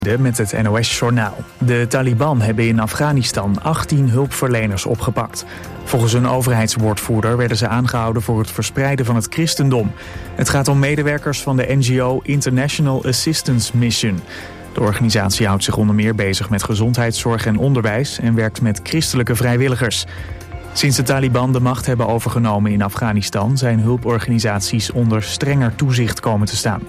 Met het NOS-journaal. De Taliban hebben in Afghanistan 18 hulpverleners opgepakt. Volgens een overheidswoordvoerder werden ze aangehouden voor het verspreiden van het christendom. Het gaat om medewerkers van de NGO International Assistance Mission. De organisatie houdt zich onder meer bezig met gezondheidszorg en onderwijs en werkt met christelijke vrijwilligers. Sinds de Taliban de macht hebben overgenomen in Afghanistan zijn hulporganisaties onder strenger toezicht komen te staan.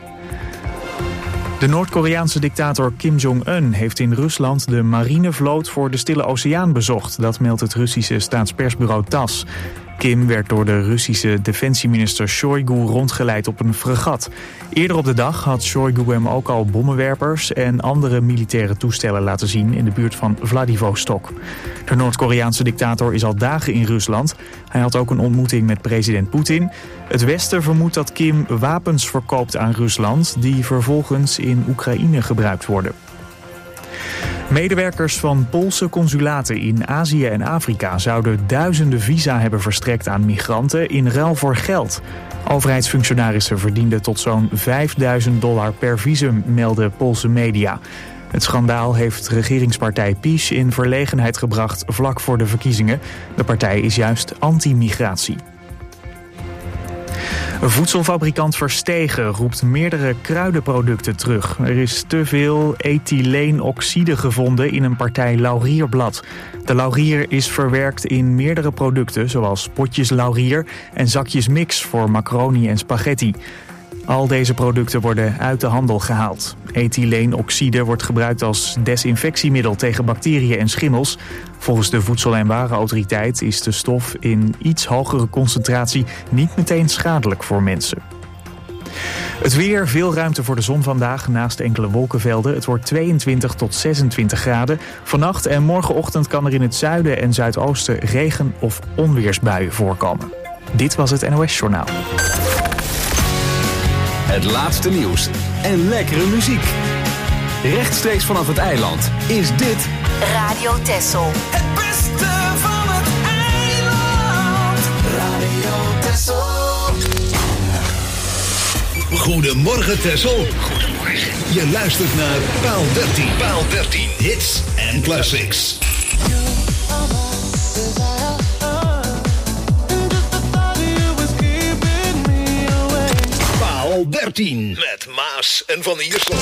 De Noord-Koreaanse dictator Kim Jong-un heeft in Rusland de marinevloot voor de Stille Oceaan bezocht. Dat meldt het Russische staatspersbureau TASS. Kim werd door de Russische defensieminister Shoigu rondgeleid op een fregat. Eerder op de dag had Shoigu hem ook al bommenwerpers en andere militaire toestellen laten zien in de buurt van Vladivostok. De Noord-Koreaanse dictator is al dagen in Rusland. Hij had ook een ontmoeting met president Poetin. Het Westen vermoedt dat Kim wapens verkoopt aan Rusland die vervolgens in Oekraïne gebruikt worden. Medewerkers van Poolse consulaten in Azië en Afrika zouden duizenden visa hebben verstrekt aan migranten in ruil voor geld. Overheidsfunctionarissen verdienden tot zo'n $5.000 per visum, melden Poolse media. Het schandaal heeft regeringspartij PiS in verlegenheid gebracht vlak voor de verkiezingen. De partij is juist anti-migratie. Voedselfabrikant Verstegen roept meerdere kruidenproducten terug. Er is te veel ethyleenoxide gevonden in een partij laurierblad. De laurier is verwerkt in meerdere producten, zoals potjes laurier en zakjes mix voor macaroni en spaghetti. Al deze producten worden uit de handel gehaald. Ethyleenoxide wordt gebruikt als desinfectiemiddel tegen bacteriën en schimmels. Volgens de Voedsel- en Warenautoriteit is de stof in iets hogere concentratie niet meteen schadelijk voor mensen. Het weer, veel ruimte voor de zon vandaag naast enkele wolkenvelden. Het wordt 22 tot 26 graden. Vannacht en morgenochtend kan er in het zuiden en zuidoosten regen- of onweersbuien voorkomen. Dit was het NOS Journaal. Het laatste nieuws en lekkere muziek. Rechtstreeks vanaf het eiland is dit Radio Texel. Het beste van het eiland. Radio Texel. Goedemorgen Texel. Goedemorgen. Je luistert naar Paal 13. Paal 13. Hits en classics. Paal 13 met Maas en Van Iersel.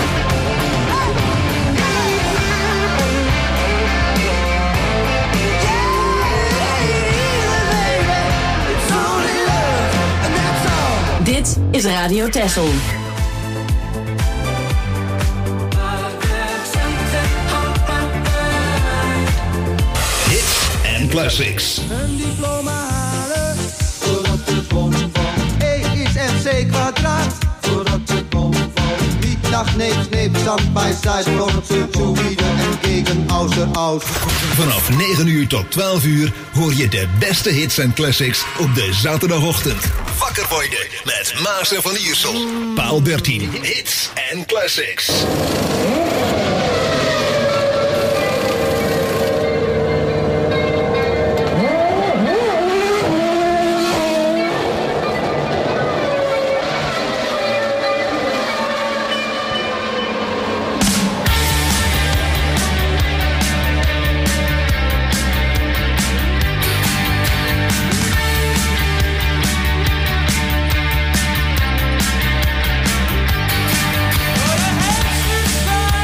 Dit is Radio Texel. Hits en classics. Een diploma halen, voordat de bom valt. E is MC kwadraat, voordat de bom valt. Niet nach neep, stand by side, Brotse, Zuide en gegen außer aus. Vanaf 9 uur tot 12 uur hoor je de beste hits en classics op de zaterdagochtend. Wakker worden met Maas en Van Iersel. Paal 13, hits en classics. What a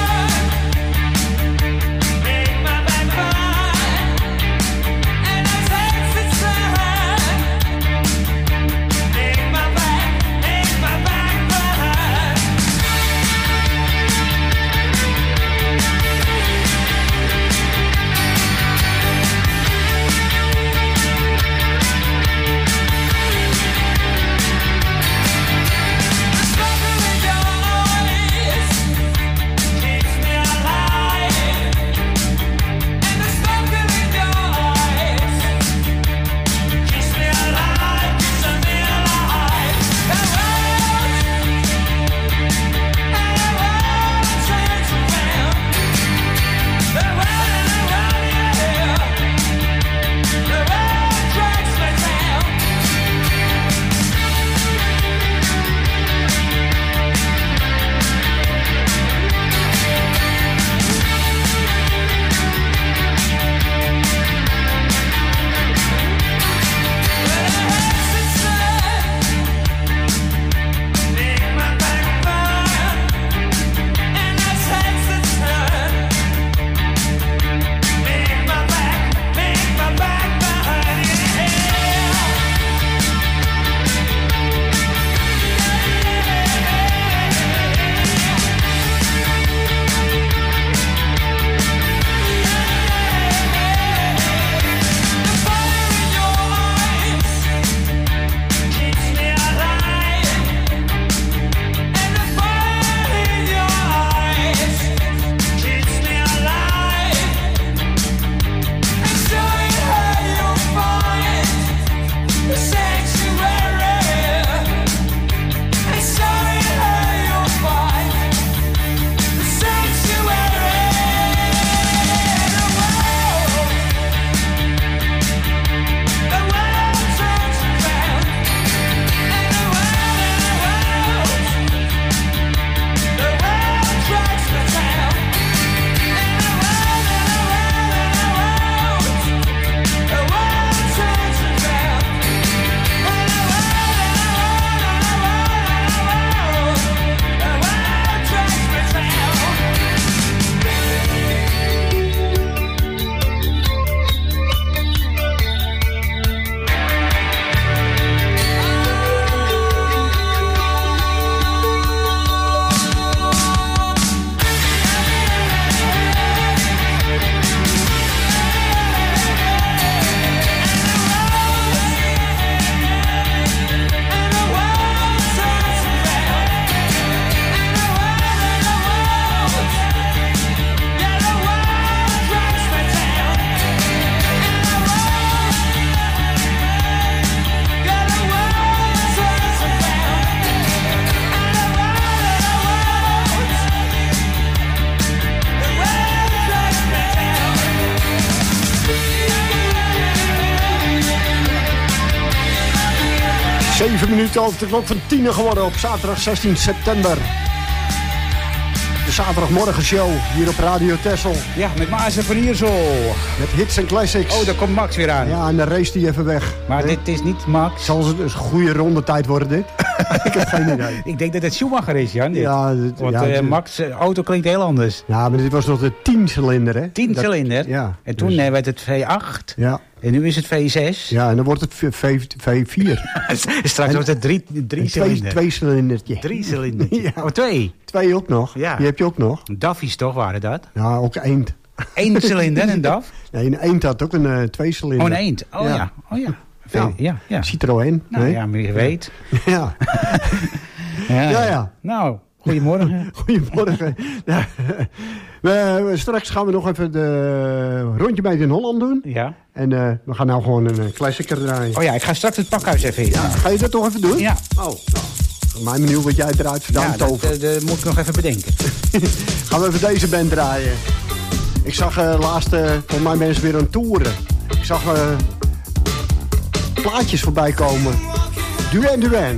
7 minuten over de klok van 10 geworden op zaterdag 16 september. De zaterdagmorgenshow hier op Radio Texel. Ja, met Maas en Van Iersel. Met hits en classics. Oh, daar komt Max weer aan. Ja, en dan race die even weg. Maar dit is niet Max. Zal het een goede rondetijd worden, dit? Ik heb geen idee. Ik denk dat het Schumacher is, Jan. Dit. Ja, want Max' auto klinkt heel anders. Ja, maar dit was nog de 10-cilinder, hè? 10-cilinder? Ja. En toen werd het V8. Ja. En nu is het V6. Ja, en dan wordt het V4. Straks wordt het 3-cilinder. 2-cilindertje. 3-cilinder. Ja. Oh, 2. 2 ook nog. Ja. Die heb je ook nog. Daffies toch, waren dat? Ja, ook eend. 1 cilinder, een DAF? Nee, een eend had ook een 2-cilinder. Oh, een eend. Oh ja. Oh ja. Ja. Citroën. Nou ja, maar je weet. Ja. Ja. Nou, goedemorgen. Goedemorgen. Ja. Straks gaan we nog even de rondje bij in Holland doen. Ja. En we gaan nou gewoon een klassieker draaien. Oh ja, ik ga straks het pakhuis even in. Ja, ga je dat toch even doen? Ja. Oh, nou. Mijn benieuwd wat jij eruit vandaan tovert. Dat moet ik nog even bedenken. Gaan we even deze band draaien. Ik zag laatst, volgens mij mensen weer aan toeren. Ik zag plaatjes voorbij komen. Duran Duran.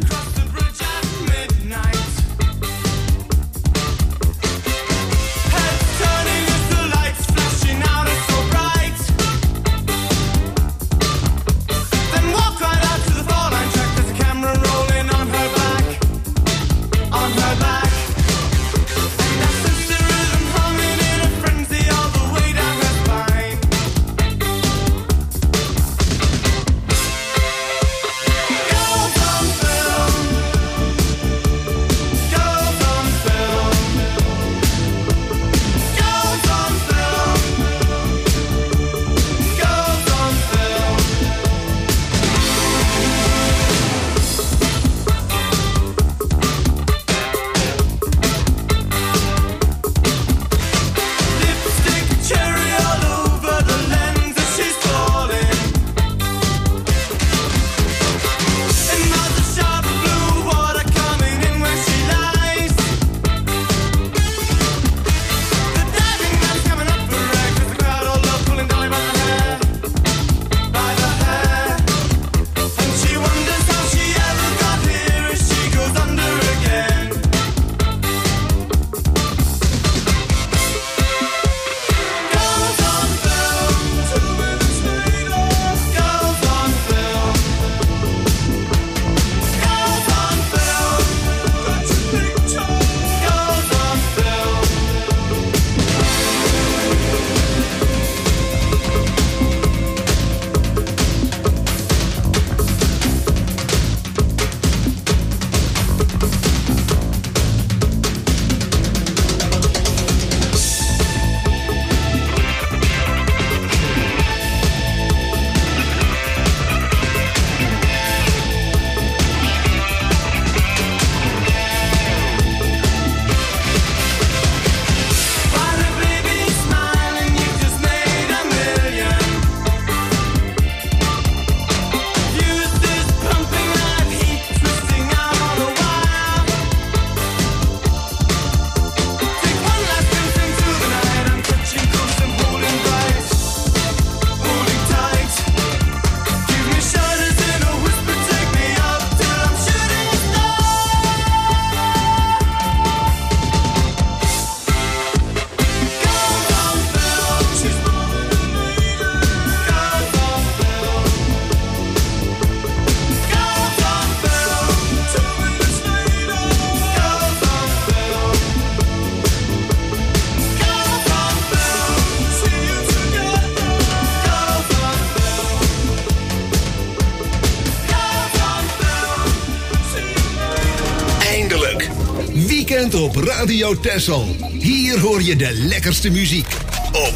Op Radio Texel. Hier hoor je de lekkerste muziek. Op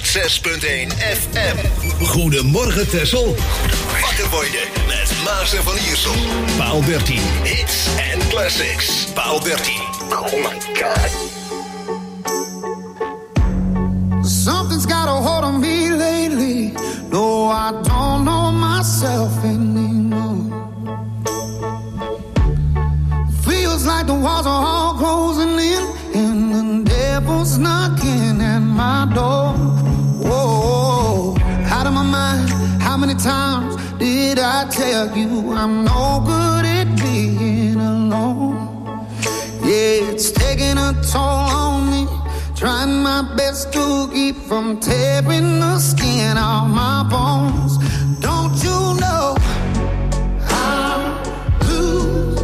106.1 FM. Goedemorgen Texel. Wakker worden met Maas en Van Iersel. Paal 13. Hits en classics. Paal 13. Oh my god. Something's got a hold on me lately. No, I don't know myself anymore. Feels like the walls are all closing in, and the devil's knocking at my door. Whoa, out of my mind. How many times did I tell you I'm no good at this? Trying my best to keep from tearing the skin off my bones. Don't you know I lose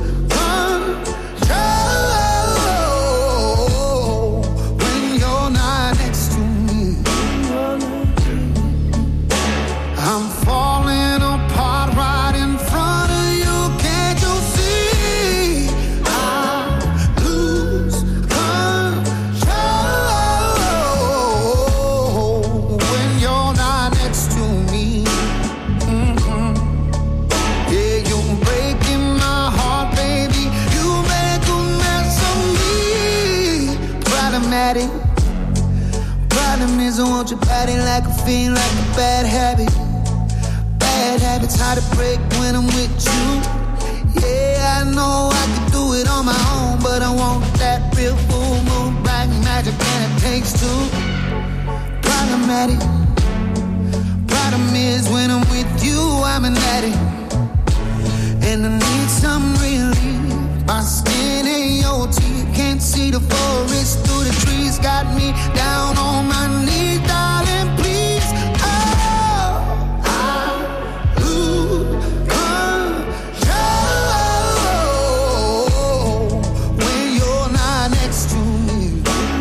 control when you're not next to me? I'm falling apart right in front of you. Can't you see? I lose control when you're not next to me. Yeah, you're breaking my heart, baby. You make a mess of me. Problematic. Problem is I want your body like a fiend, like a bad habit. Bad habits hard to break when I'm with you. Yeah, I know I can do it on my own, but I want that real full moon, black magic, and it takes two. Problematic. Problem is when I'm with you, I'm an addict, and I need some relief. My skin and your teeth can't see the forest through the trees. Got me down on my knees, darling, please. Oh, I lose control when you're not next to me.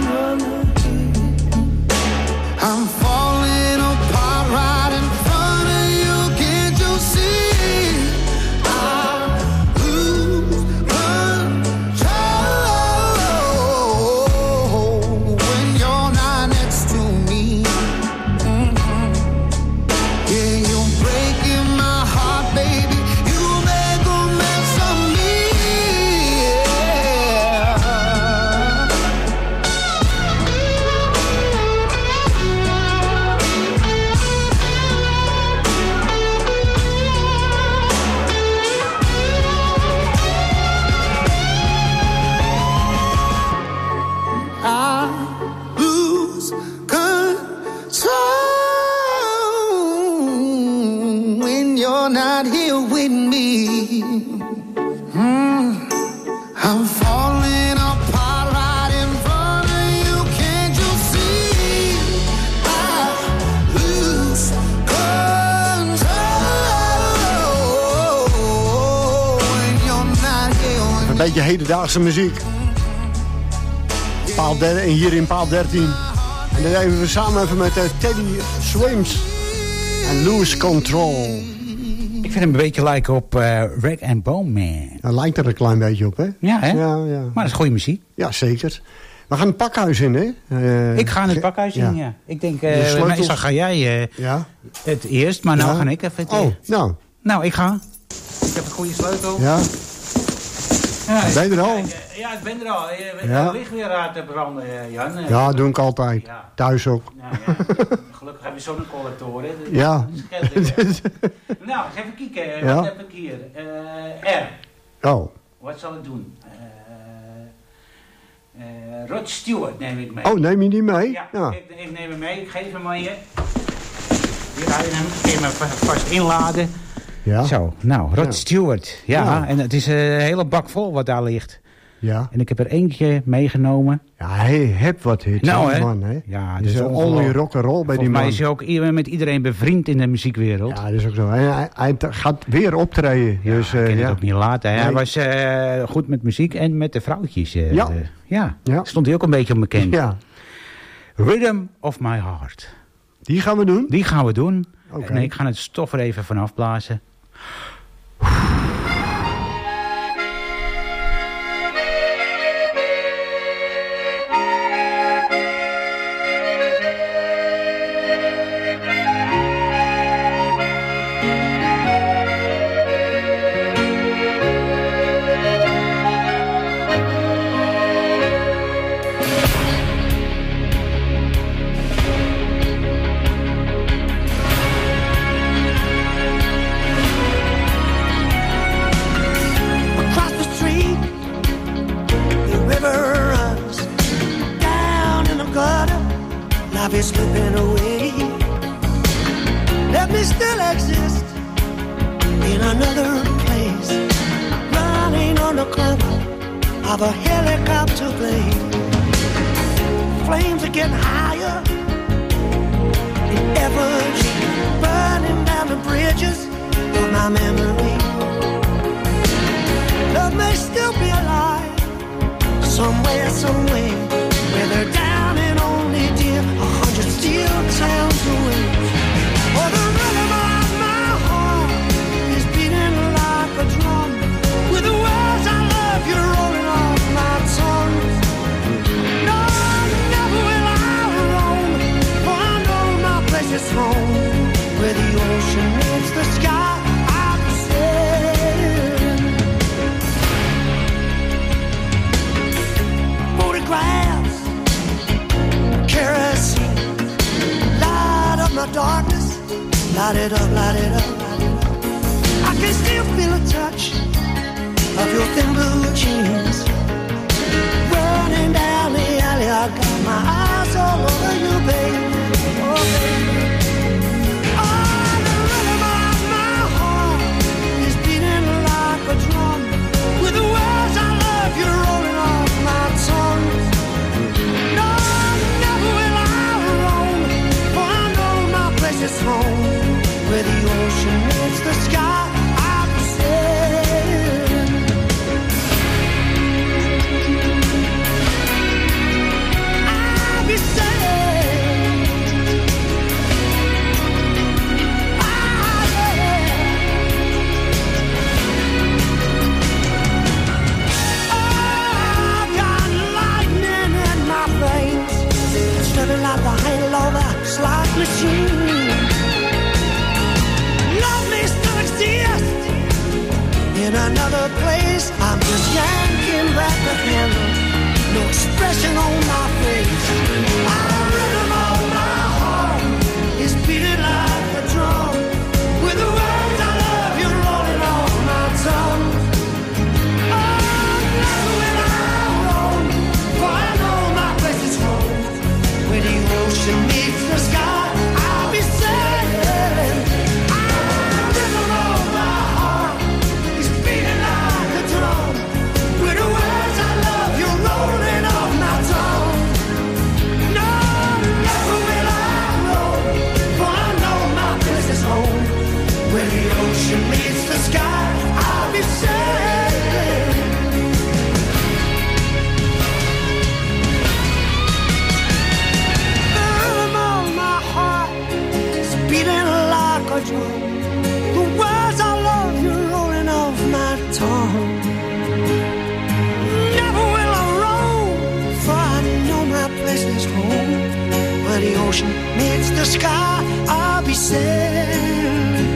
I'm falling apart right in front of you. Can't you see? I lose control when you're not next to me. Yeah, you're breaking my heart, baby. You make a mess of me. I lose control when you're not here with me. I'm falling apart right in front of you. Can't you see? I lose control when you're not here with Een beetje hedendaagse muziek. En hier in paal 13. En dan even we samen even met Teddy Swims. En Lose Control. Ik vind hem een beetje lijken op Rag and Bone Man. Hij lijkt er een klein beetje op, hè? Ja, hè? Ja. Maar dat is goede muziek. Ja, zeker. We gaan het pakhuis in, hè? Ik ga in het pakhuis in, ja. Ik denk, sleutels. meestal ga jij Ja. het eerst, maar nou Ja. ga ik even het Oh, eerst. nou. Ik ga. Ik heb een goede sleutel. Ja. Ja, Ben je er al? Ja, ik ben er al. Ja. Er ligt weer aan te branden, Jan. Ja, doe ik altijd. Ja. Thuis ook. Nou, ja. Gelukkig heb je zonnecollectoren. Ja. Nou, even kijken. Ja. Wat heb ik hier? R. Oh. Wat zal ik doen? Rod Stewart neem ik mee. Oh, neem je die mee? Ja, Ja. ik neem hem mee. Ik geef hem aan je. Hier ga je hem. Ik ga hem vast inladen. Ja. Zo, nou, Rod Ja. Stewart. Ja, Ja. en het is een hele bak vol wat daar ligt. Ja. En ik heb er eentje meegenomen. Ja, hij heeft wat hits, Nou, hè? man, hè? Ja, dat is een only rock'n'roll bij die Volgens mij man. is hij ook met iedereen bevriend in de muziekwereld. Ja, dat is ook zo. Hij gaat weer optreden. Ja, dus, ik kan het ook niet laten. Hij Nee. was goed met muziek en met de vrouwtjes. Ja. Ja, Ja. stond hij ook een beetje onbekend. Ja, Rhythm of My Heart. die gaan we doen. Die gaan we doen. Oké. En ik ga het stof er even vanaf blazen. Life is slipping away. Let me still exist in another place, running on the cover of a helicopter plane. flames are getting higher. In effigy, burning down the bridges of my memory. Love may still be alive, somewhere, somewhere, where they're down and only dear 100 steel towns away. Oh, the rhythm of my heart is beating like a drum, with the words I love you rolling off my tongue. No, never will I roam, for I know my place is home, where the ocean meets the sky. I'll be sailing. Photographs, kerosene, light up my darkness, light it up, light it up, light it up. I can still feel a touch of your thin blue jeans running down the alley. I got my eyes all over you, baby. Oh, baby. Oh, the rhythm of my heart is beating like a drum, with the words I love you rolling off my tongue. No, never will I roam, for I know my place is home, where the ocean meets the sky. I'll be sailing. I'll be sailing. I've got lightning in my veins, stirring like the handle of a slot machine. Love may still exist in another place. I'm just yanking back the handle, no expression on my face. The rhythm of my heart is beating like a drum, with the words I love you rolling off my tongue. Oh, never will I roam, for I know my place is home, where the ocean meets the sky. I'll be sailing. The rhythm of my heart is beating like a drum, with the words I love you rolling off my tongue. No, never will I roam, for I know my place is home, where the ocean meets the sky. I'll be sailing. The rhythm of my heart is beating like a drum, the words I love you rolling off my tongue. Never will I roam, for I know my place is home, where the ocean meets the sky. I'll be sailing.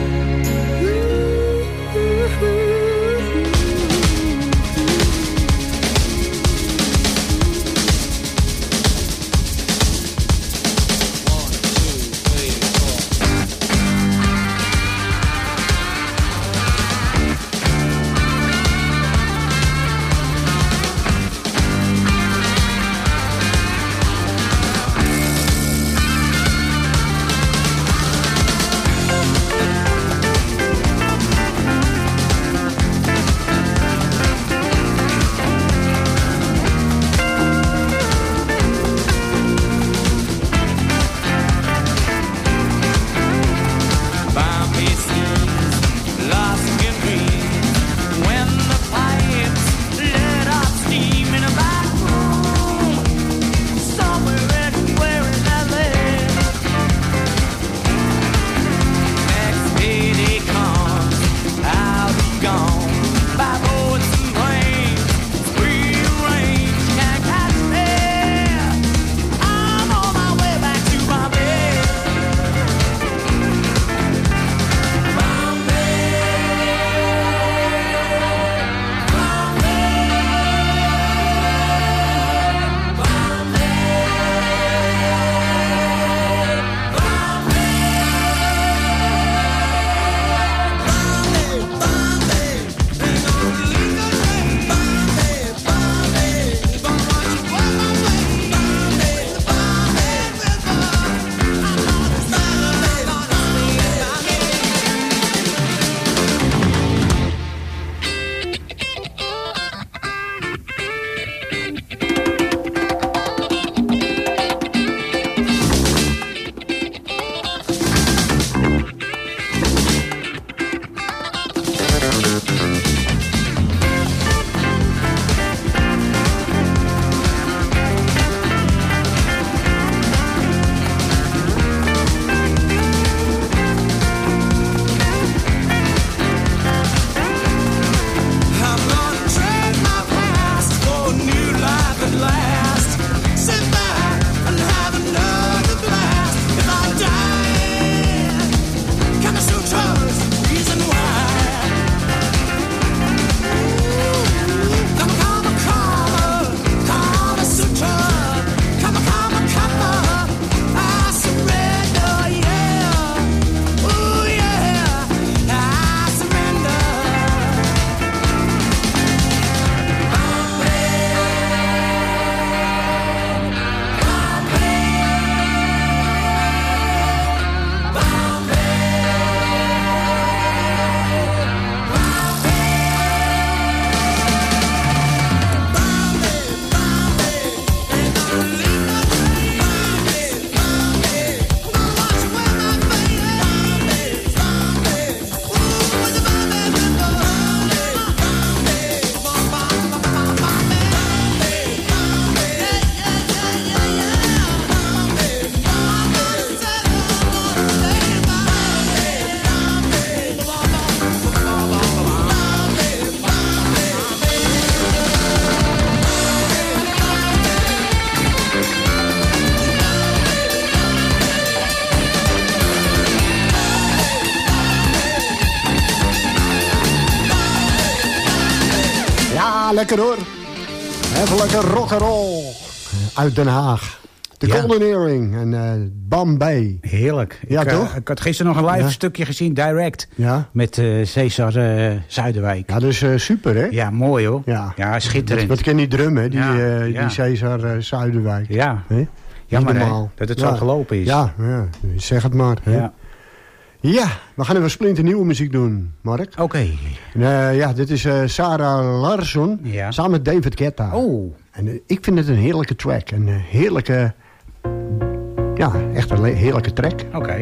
lekker hoor. Even lekker rock'n'roll. Uit Den Haag. De Golden Earring en Bombay. Heerlijk. Ja, toch? Ik had gisteren nog een live stukje gezien, direct. Ja. Met Cesar Zuiderwijk. Ja, dat is super, hè? Ja, mooi hoor. Ja, schitterend. Wat ken die drummen, die Cesar Zuiderwijk. Ja. He? Ja, maar dat het zo gelopen is. Ja, zeg het maar. Ja. Ja, we gaan even splinternieuwe muziek doen, Mark. Oké. Dit is Sarah Larsson, samen met David Guetta. Oh. En ik vind het een heerlijke track. Een heerlijke... Ja, echt een heerlijke track. Oké.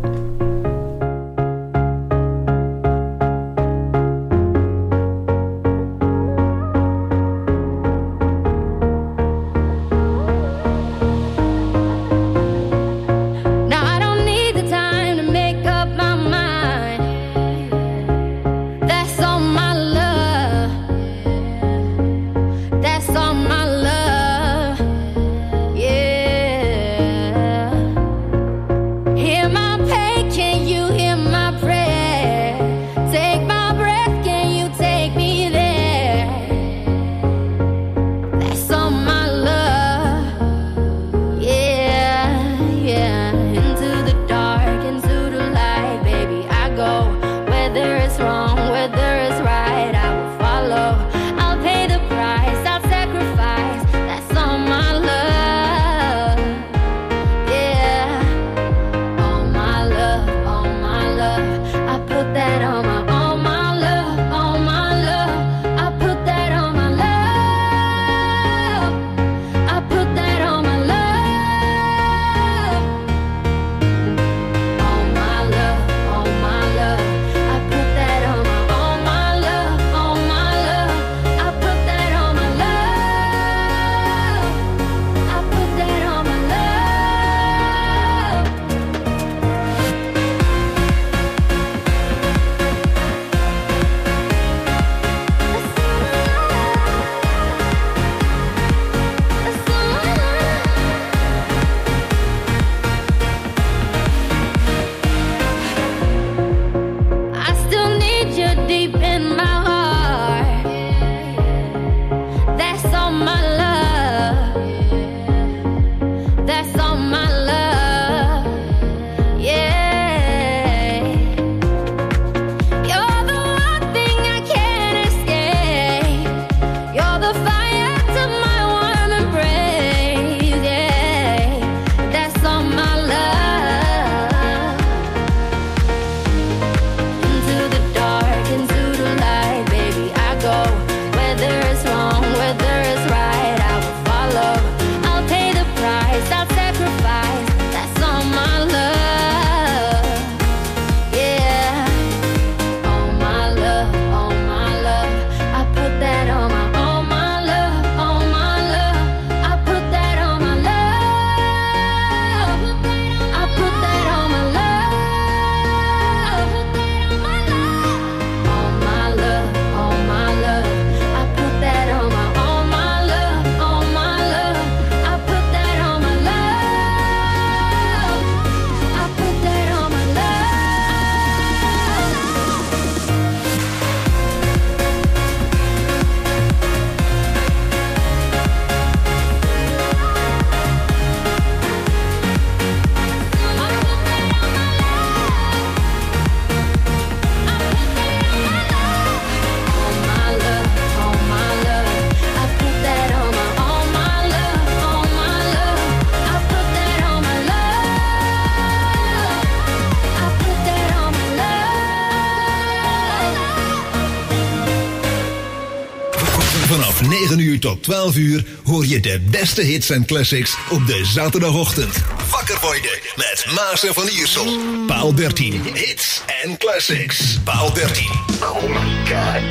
Vanaf 9 uur tot 12 uur hoor je de beste hits en classics op de zaterdagochtend. Wakker worden met Maas en Van Iersel. Paal 13, hits en classics. Paal 13. Oh my god.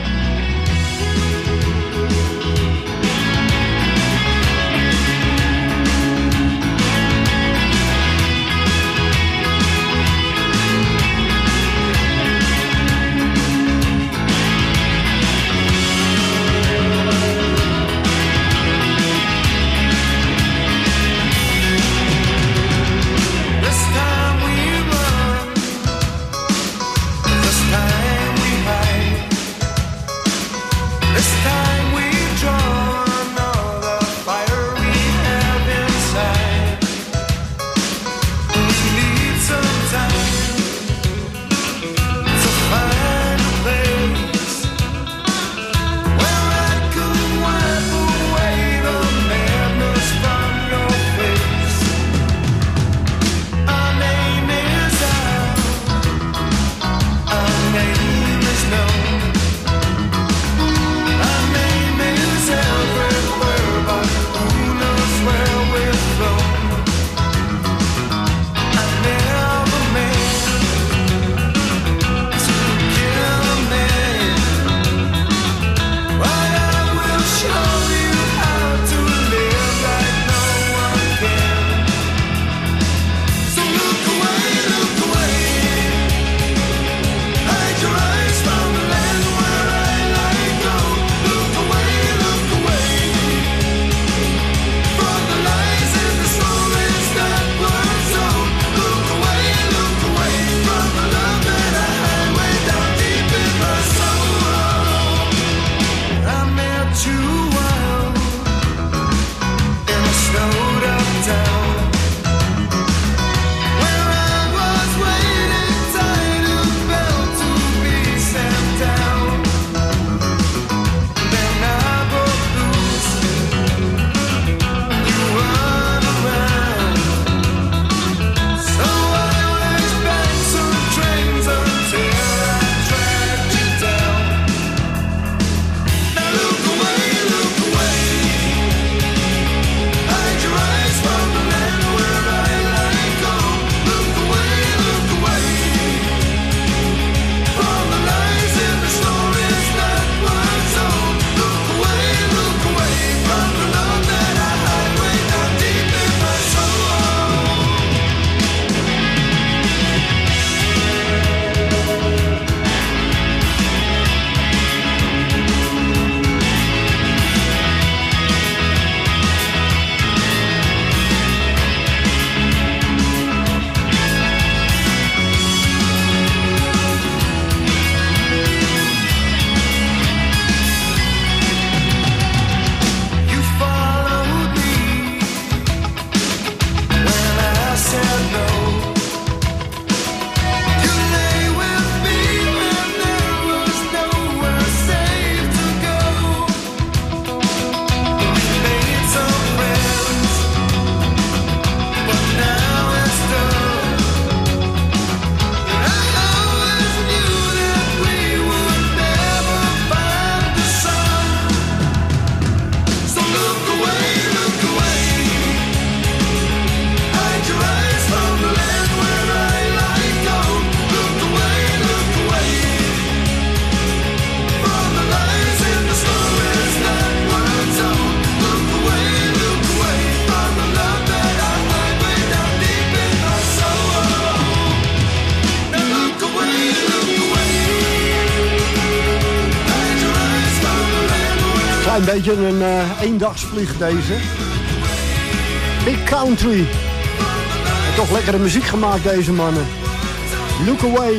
Een beetje een eendagsvlieg deze. Big Country. En toch lekkere muziek gemaakt deze mannen. Look Away.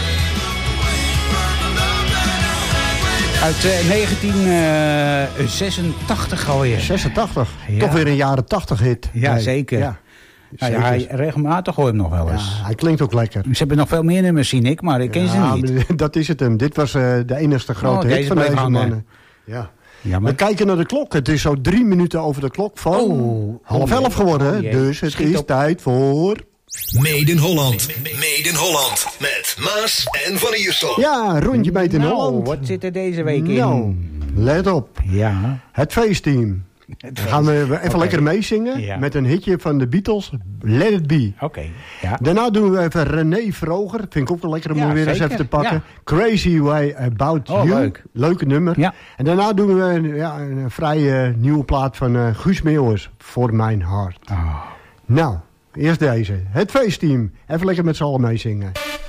Uit 1986 alweer. 86. Ja. Toch weer een jaren 80 hit. Ja, Nee. zeker. Ja. Nou ja, regelmatig hoor je hem nog wel eens. Ja, hij klinkt ook lekker. Ze hebben nog veel meer nummers, zie ik, maar ik ken ze niet. Maar dat is het hem. Dit was de enigste grote hit van deze mannen. Ja. Jammer. We kijken naar de klok. Het is zo 3 minuten over de klok van 10:30 geworden. Dus het is tijd voor... Made in Holland. Made in Holland. Met Maas en Van Iersel. Ja, rondje Made in Holland. Wat zit er deze week in? Nou, let op. Ja. Het feestteam. Dan gaan we even lekker meezingen met een hitje van de Beatles, Let It Be. Oké. Ja. Daarna doen we even René Vroger. Vind ik ook wel lekker om weer eens even te pakken. Ja. Crazy Way About You. Leuk. Leuke nummer. Ja. En daarna doen we een vrij nieuwe plaat van Guus Meeuwis, For Mijn Hart. Oh. Nou, eerst deze. Het feestteam. Even lekker met z'n allen meezingen.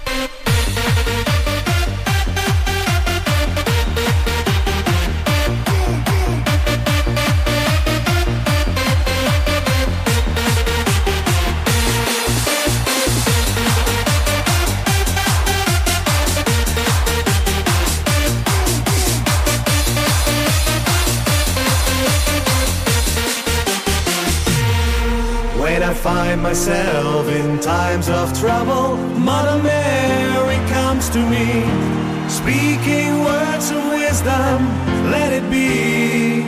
Find myself in times of trouble, Mother Mary comes to me, speaking words of wisdom, let it be.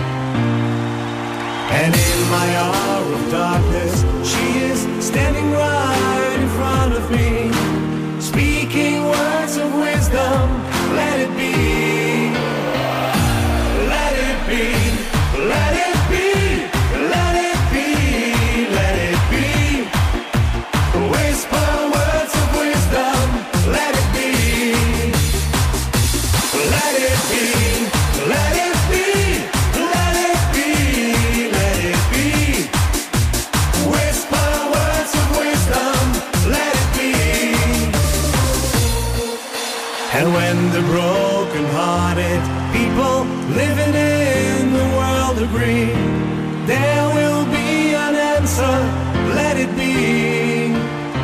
And in my hour of darkness, she is standing right in front of me, speaking words of wisdom, let it be. Let it be, let it be. And when the broken-hearted people living in the world agree, there will be an answer, let it be.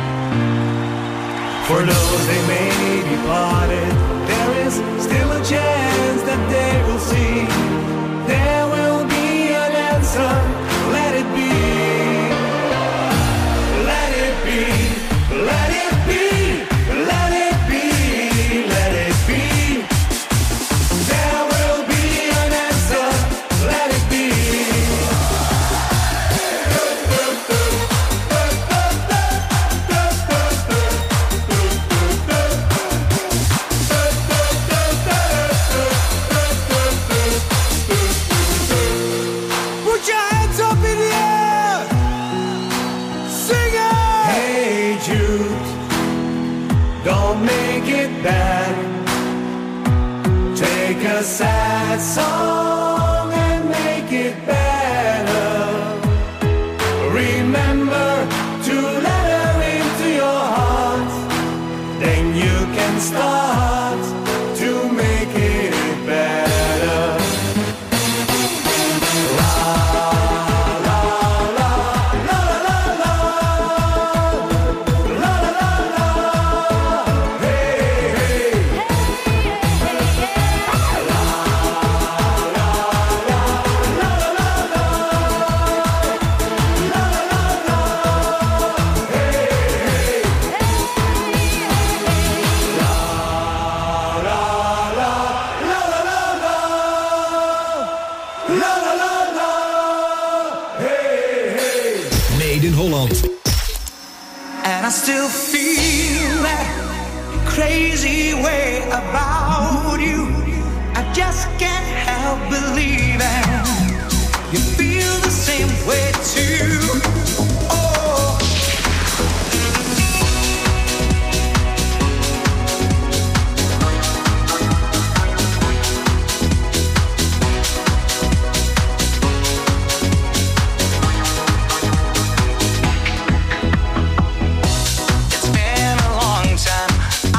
For those they may be parted, there is still a chance that they will see. There will be an answer, let it be. Let it be, let it be, let it be. A sad song and make it better. Remember to let her into your heart. Then you can start to make it better. La la la la la la la la la. Hey hey. And I still feel that crazy way about you. I just can't help believing you feel the same way too. Oh.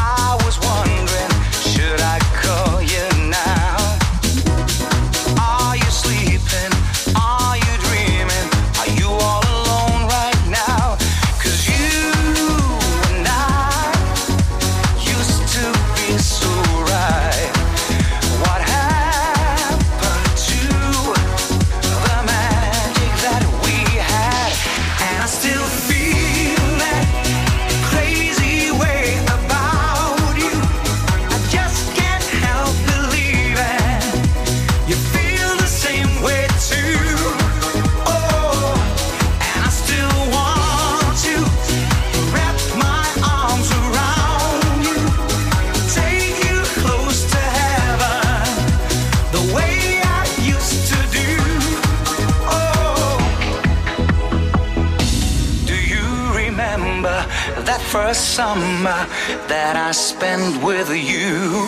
Are remember that first summer that I spent with you.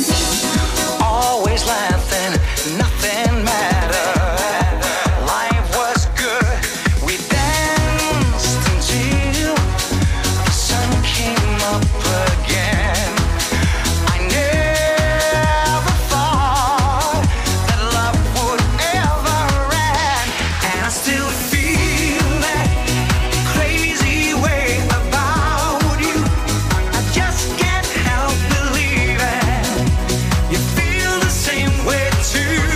Always laughing, nothing mattered. Life was good. We danced until the sun came up again. I never thought that love would ever end, and I still feel that crazy way about you. I just can't help believing you feel the same way too.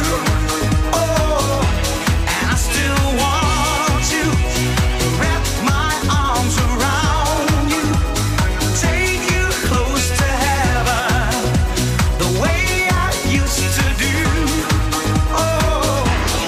Oh, and I still want to wrap my arms around you, take you close to heaven, the way I used to do. Oh,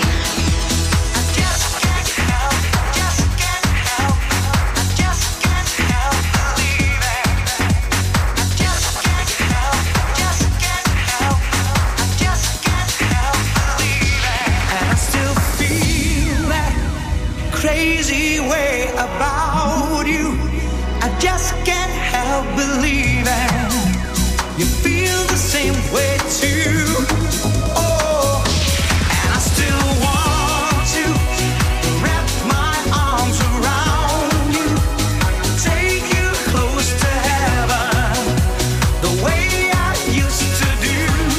I just can't help, just can't help, I just can't help believing. I just can't help, just can't help, I just can't help believing. And I still feel that crazy way about you. I just can't help believing you feel the same way too. Oh, and I still want to wrap my arms around you, take you close to heaven, the way I used to do.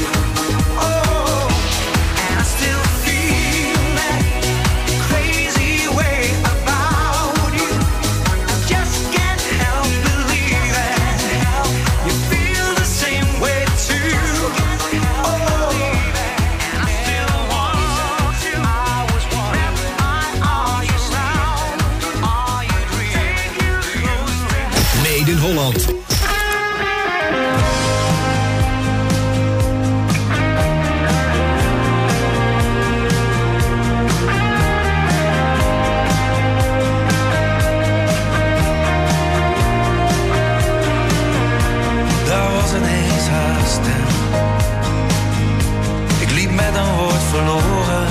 Oh, and I still feel that crazy way about you. I just can't help believing you feel the same way too. Oh, and I still want to. I was wrap my arms around all you dream. Made in Holland. Daar was ineens haast en ik liep met een woord verloren.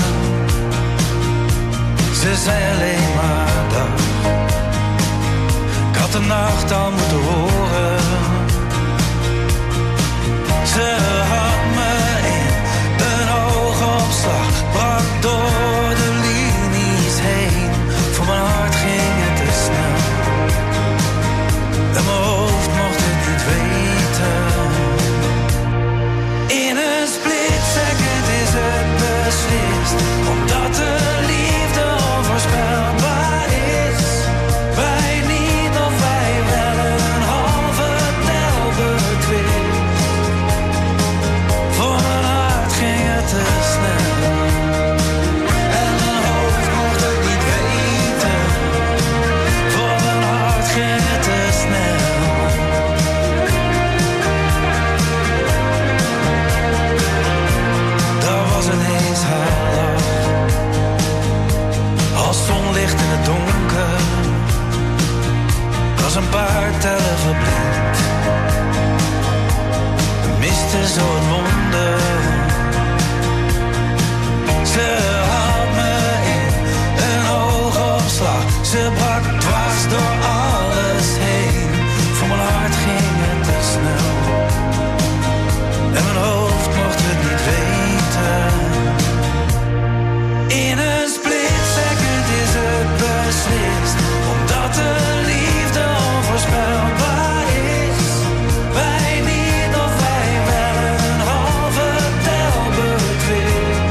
Ze zei alleen maar dag. Ik had de nacht al moeten horen. Ze had me in een oogopslag, brak door de linies heen. Voor mijn hart ging het te snel en mijn hoofd mocht het niet weten. In een split second is het beslist, omdat de liefde onvoorspelbaar is. Wij niet of wij wel een halve telbetwist. Voor mijn hart ging het te snel en mijn hoofd mocht het niet weten. Voor mijn hart ging het te snel. Daar was ineens haar lach, als zonlicht in het donker. Ik was een paar tellen verblind, miste zo het wonder. Ze had me in een oogopslag, ze brak dwars door alles heen. Voor mijn hart ging het te snel en mijn hoofd mocht het niet weten. In een split second is het beslist, omdat de liefde onvoorspelbaar is. Wij niet of wij wel een halve telbetwist.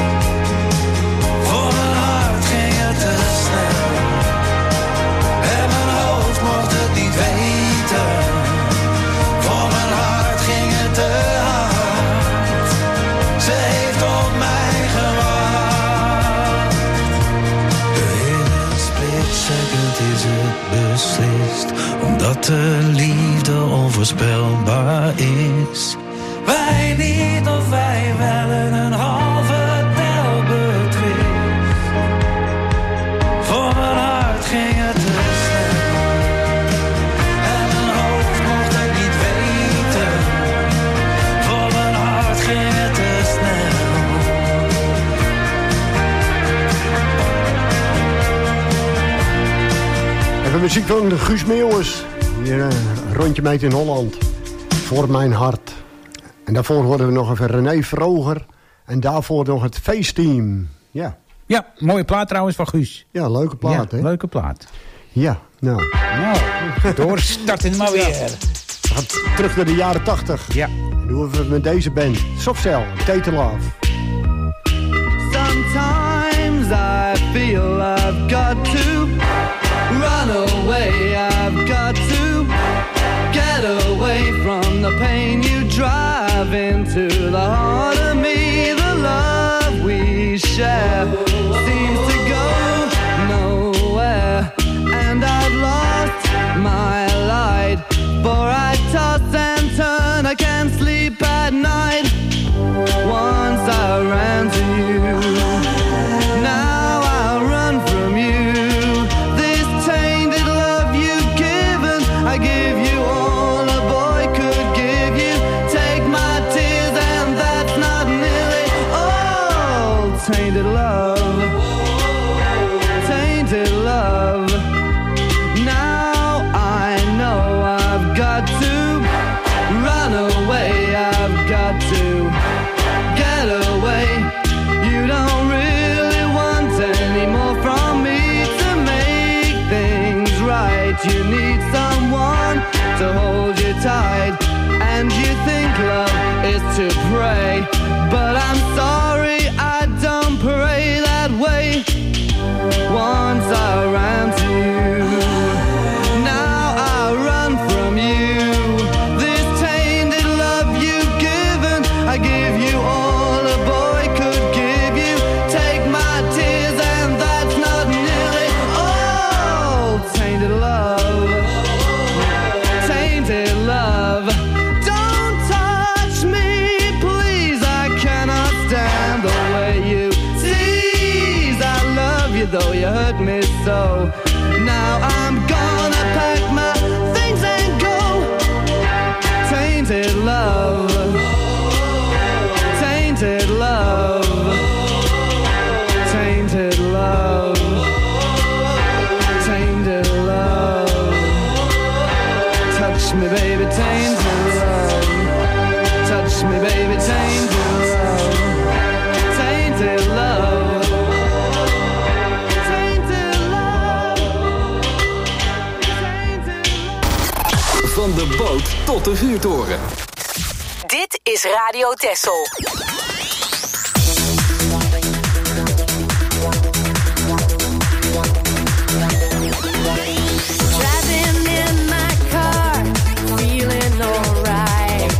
Voor mijn hart ging het te snel en mijn hoofd mocht het niet weten. Voor mijn hart ging het te hard, ze heeft op mij gewacht. In een split second is het beslist, omdat de liefde onvoorspelbaar is. Wij niet of wij wel een halve telbetwist. Voor mijn hart ging het te snel en mijn hoofd mocht het niet weten. Voor mijn hart ging het te snel. muziek van de Guus Meeuwis. Hier een rondje meet in Holland. Voor mijn hart. En daarvoor hoorden we nog even René Vroger. En daarvoor nog het feestteam. Ja. Ja, mooie plaat trouwens van Guus. Ja, leuke plaat, ja, hè? Leuke plaat. Ja, nou. Doorstarten maar weer. We gaan terug naar de jaren 80. Ja. En doen we met deze band. Softcell, Tate Love. Sometimes I feel I've got to run away, I've got to get away from the pain you drive into the heart of me. The love we share seems to go nowhere, and I've lost my light, for I toss and turn, I can't sleep at night. Once I ran to you, now I run from you. This tainted love you've given, I give you all a boy could give you. Take my tears and that's not nearly all. Tainted love, tainted love. Now I know I've got to run away, I've got to get away. You don't really want any more from me to make things right. You need someone to hold you tight, and you think love is to pray, but I'm sorry, I don't pray that way. Once I ran to you, now I run from you. This tainted love you've given, I give you all a boy could give you. Take my tears and that's not nearly all. Tainted love, tainted love. Don't touch me, please, I cannot stand the way you tease. I love you though you hurt me so. Now I'm gonna pack my things and go. Tainted love, tainted love, tainted love, tainted love. Touch me baby, tainted love. Touch me baby, tainted love. Tainted love. Tainted love. Tainted love. Van de boot tot de vuurtoren. Dit is Radio Texel. Driving in my car, feeling alright.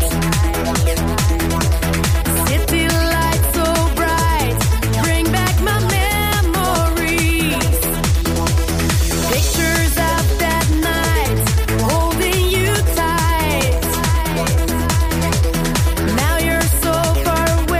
City lights so bright, bring back my memories. Pictures of that night, holding you tight. Now you're so far away.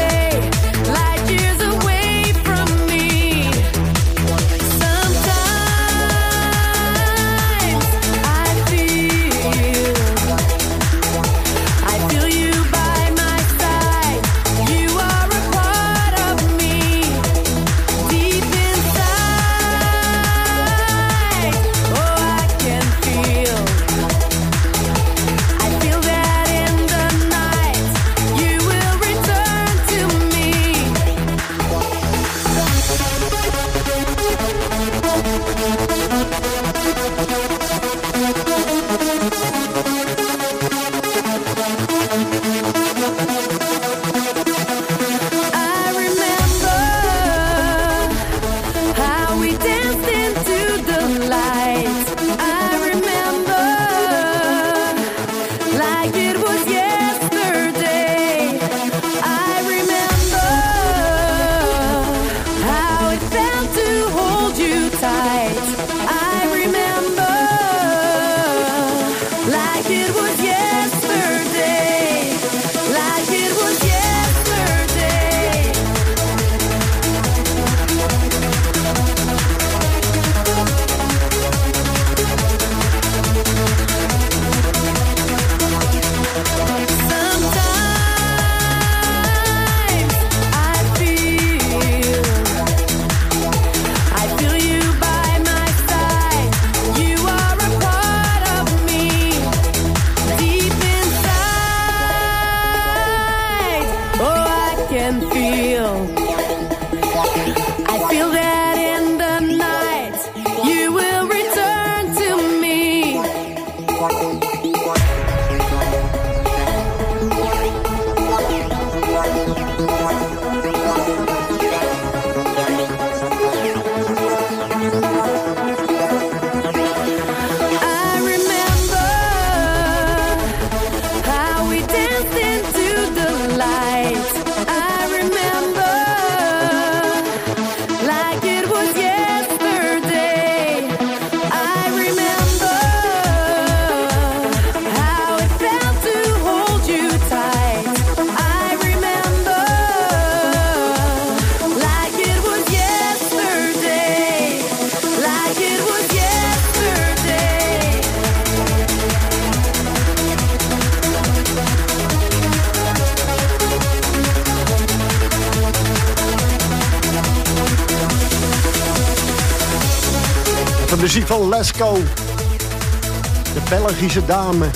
De muziek van Lesko. De Belgische dame.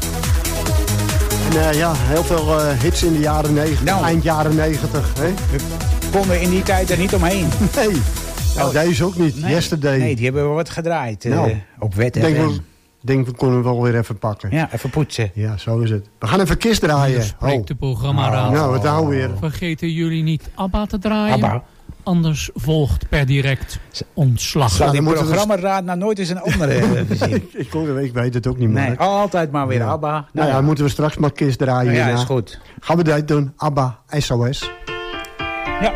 En ja, heel veel hits in de jaren 90, eind jaren 90. Hè? We konden in die tijd er niet omheen. Nee, nou, deze ook niet. Nee. Yesterday. Nee, die hebben we wat gedraaid. Op wet Ik denk we konden hem wel weer even pakken. Ja, even poetsen. Ja, zo is het. We gaan even Kiss draaien. Spreekt de programmaraad. Nou, wat nou weer. Vergeten jullie niet ABBA te draaien? ABBA. Anders volgt per direct ontslag. Zal die programmaraad nou nooit eens een andere zien? Ik weet het ook niet meer. Nee, altijd maar weer ABBA. Nou ja, moeten we straks maar Kiss draaien. Ja, is goed. Gaan we dat doen? ABBA, SOS. Ja.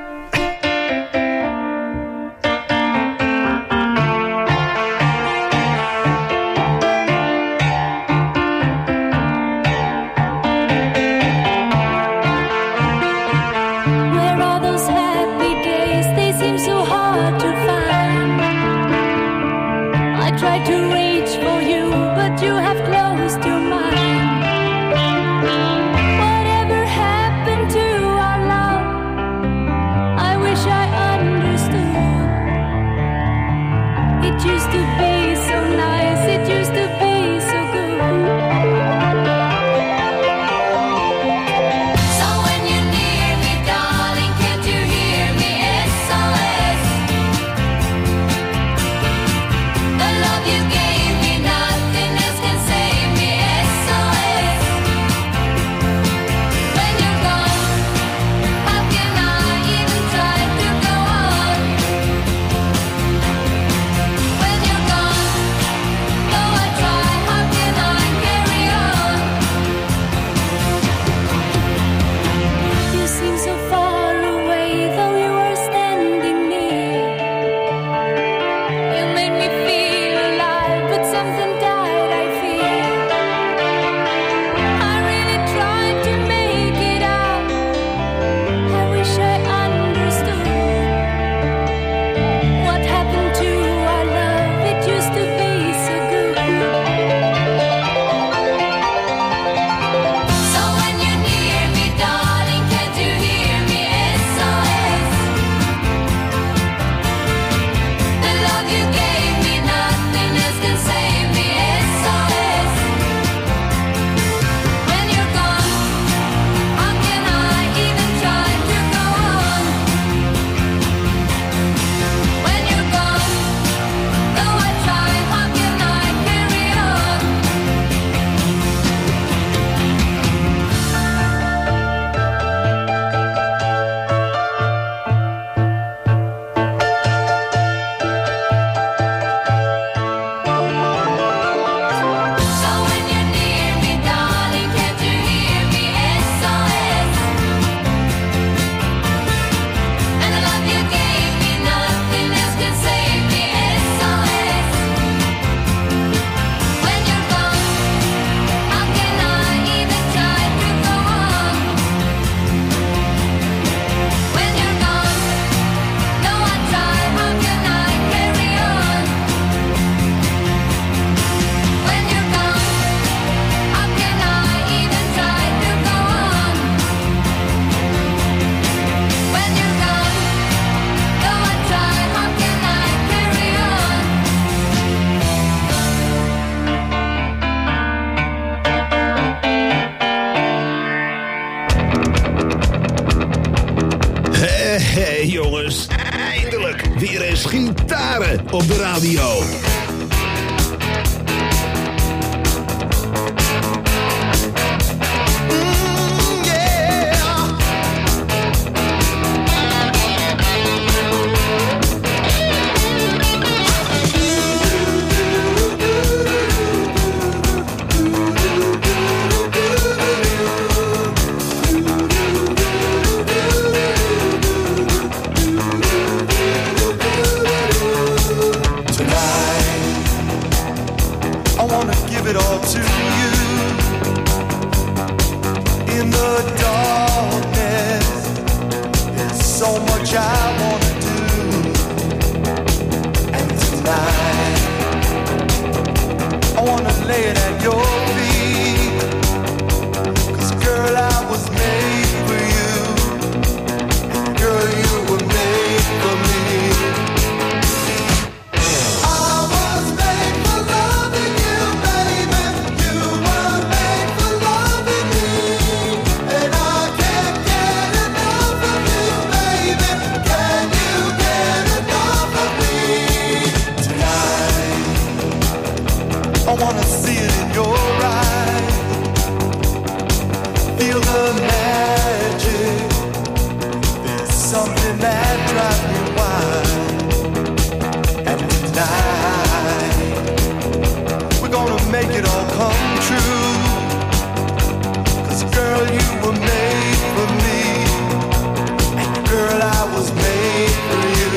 Hey jongens, eindelijk weer eens gitaren op de radio. I wanna give it all to you. In the darkness, there's so much I wanna do. And tonight, I wanna lay it at your feet. 'Cause girl, I was made for you. And girl, you were made for me. I wanna see it in your eyes. Feel the magic. There's something that drives me wild. And tonight, we're gonna make it all come true. 'Cause girl, you were made for me. And girl, I was made for you.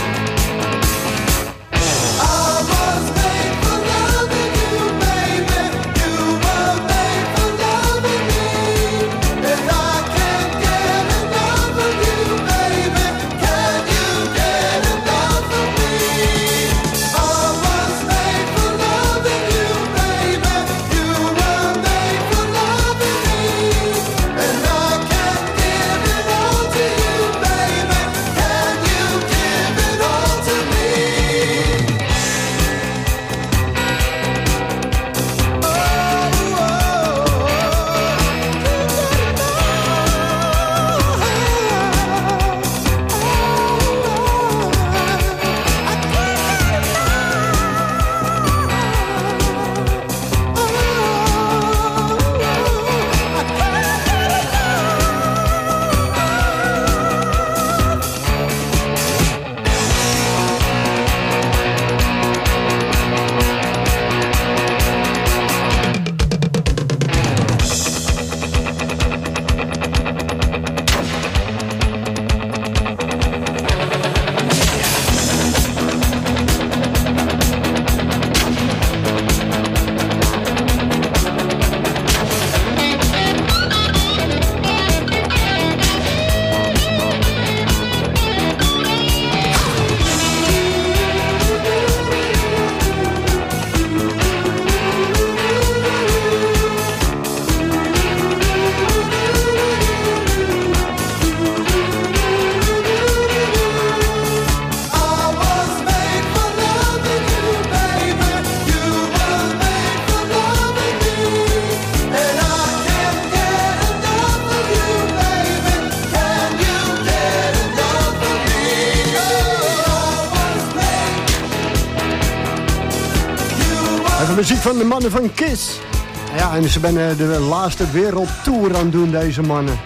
Muziek van de mannen van Kiss. Ja, en ze zijn de laatste wereldtour aan het doen, deze mannen.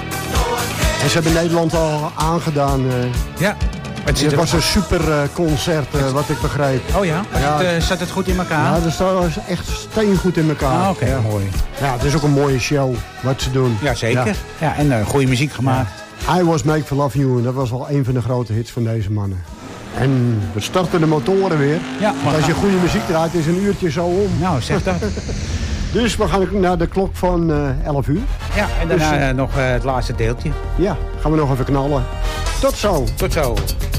En ze hebben Nederland al aangedaan. Ja. Het was een super concert, wat ik begreep. Oh ja? Zat het goed in elkaar? Ja, dat staat echt steengoed in elkaar. Oké, ja. Mooi. Ja, het is ook een mooie show, wat ze doen. Ja, zeker. Ja, en goede muziek gemaakt. Ja. I Was Made For Love You, en dat was wel een van de grote hits van deze mannen. En we starten de motoren weer. Ja, want als je goede muziek draait, is een uurtje zo om. Nou, zeg dat. Dus we gaan naar de klok van 11 uur. Ja, en daarna dus, nog het laatste deeltje. Ja, gaan we nog even knallen. Tot zo. Tot zo.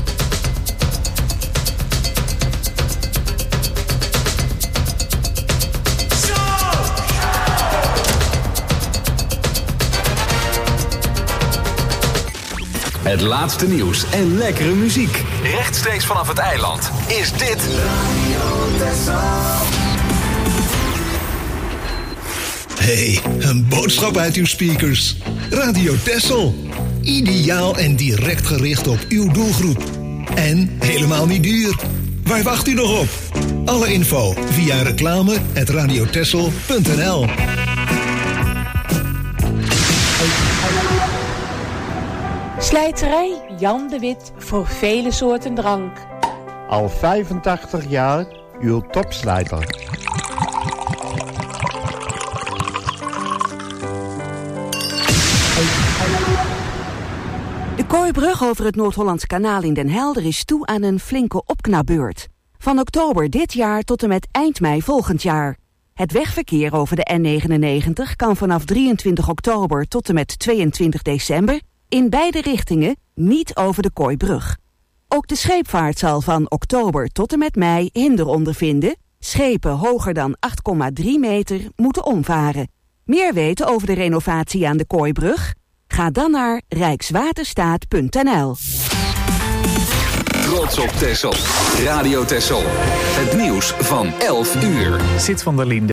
Het laatste nieuws en lekkere muziek. Rechtstreeks vanaf het eiland is dit Radio Texel. Hey, een boodschap uit uw speakers. Radio Texel. Ideaal en direct gericht op uw doelgroep. En helemaal niet duur. Waar wacht u nog op? Alle info via reclame@radiotexel.nl. Slijterij Jan de Wit voor vele soorten drank. Al 85 jaar uw topslijter. De Kooibrug over het Noord-Hollands Kanaal in Den Helder is toe aan een flinke opknapbeurt. Van oktober dit jaar tot en met eind mei volgend jaar. Het wegverkeer over de N99 kan vanaf 23 oktober tot en met 22 december in beide richtingen niet over de Kooibrug. Ook de scheepvaart zal van oktober tot en met mei hinder ondervinden. Schepen hoger dan 8,3 meter moeten omvaren. Meer weten over de renovatie aan de Kooibrug? Ga dan naar rijkswaterstaat.nl. Trots op Texel. Radio Texel. Het nieuws van 11 uur. Zit van der Linde.